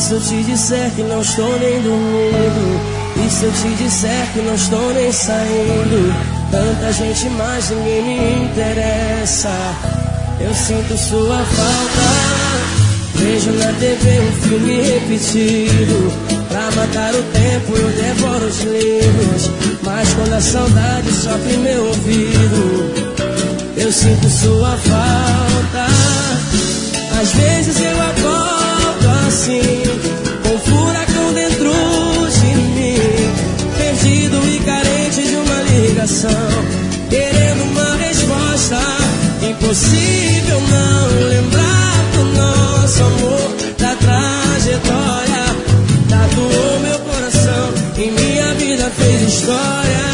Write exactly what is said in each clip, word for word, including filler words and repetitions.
se eu te disser que não estou nem dormindo? E se eu te disser que não estou nem saindo? Tanta gente, mas ninguém me interessa. Eu sinto sua falta. Vejo na T V um filme repetido. Pra matar o tempo eu devoro os livros. Mas quando a saudade sofre meu ouvido, eu sinto sua falta. Às vezes eu acordo assim, com um furacão dentro de mim, perdido e carente de uma ligação, querendo uma resposta. Impossível não lembrar do nosso amor, da trajetória. Tatuou meu coração e minha vida fez história.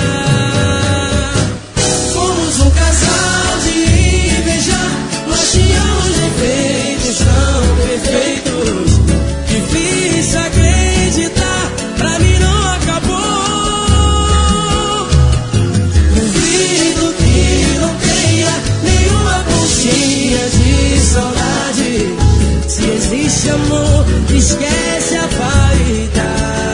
Fomos um casal de inveja, nós tínhamos defeitos tão perfeitos. Difícil acreditar, pra mim não acabou. Duvido que não tenha nenhuma pontinha de saudade. Se existe amor, esquece a vaidade.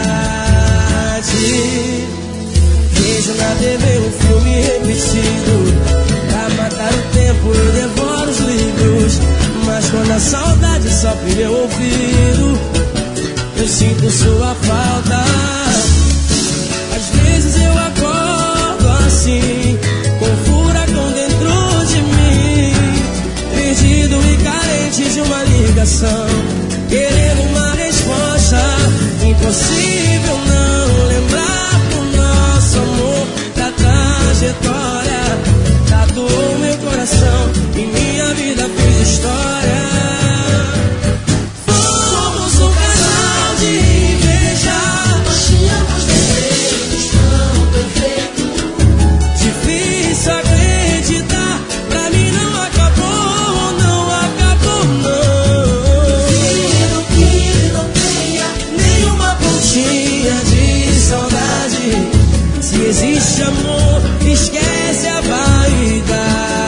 Vejo na T V um filme repetido. Pra matar o tempo eu devoro os livros. Mas quando a saudade sofre meu ouvido, eu sinto sua falta. Às vezes eu acordo assim, com um furacão dentro de mim, perdido e carente de uma ligação, querendo uma resposta. Impossível não lembrar do nosso amor, da trajetória. Tatuou meu coração e minha vida fez história. Somos um casal de inveja, nós tínhamos defeitos tão perfeitos. Difícil acreditar, pra mim não acabou, não acabou não. Duvido que não tenha nenhuma pontinha de saudade. Se existe amor, esquece a vaidade.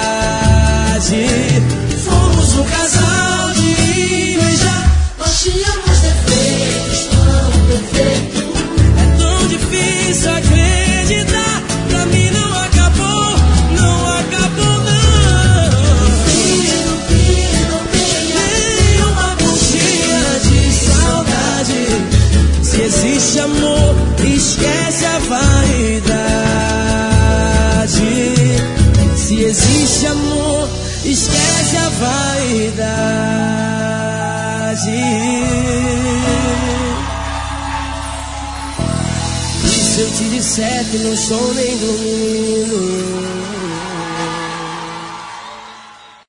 Fomos um casal de inveja, nós tínhamos defeitos tão perfeitos. É tão difícil acreditar, pra mim não acabou, não acabou não. Duvido que não tenha nenhuma pontinha de saudade. Se existe amor, esquece a vaidade. Se existe amor, esquece a vaidade. E se eu te disser que não estou nem dormindo?